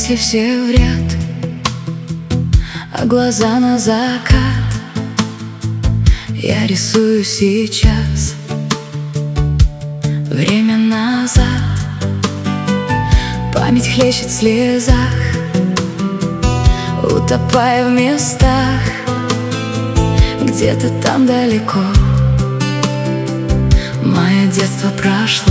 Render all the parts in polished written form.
Братья все в ряд, а глаза на закат. Я рисую сейчас, время назад. Память хлещет в слезах, утопая в местах. Где-то там далеко мое детство прошло.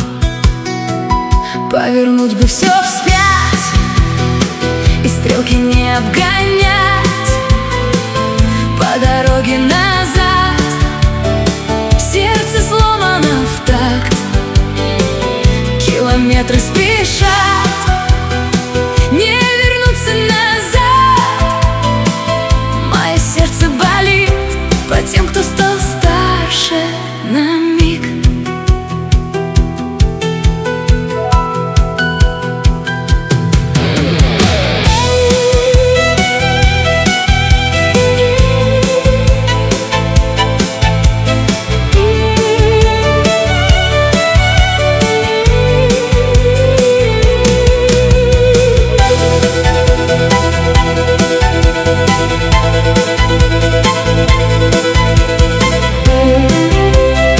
Повернуть бы все вспять и стрелки не обгонять по дороге назад. Сердце сломано в такт, километры спешат, не вернуться назад. Мое сердце болит по тем, кто стал старше на миг.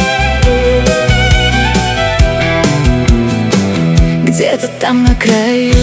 Где-то там на краю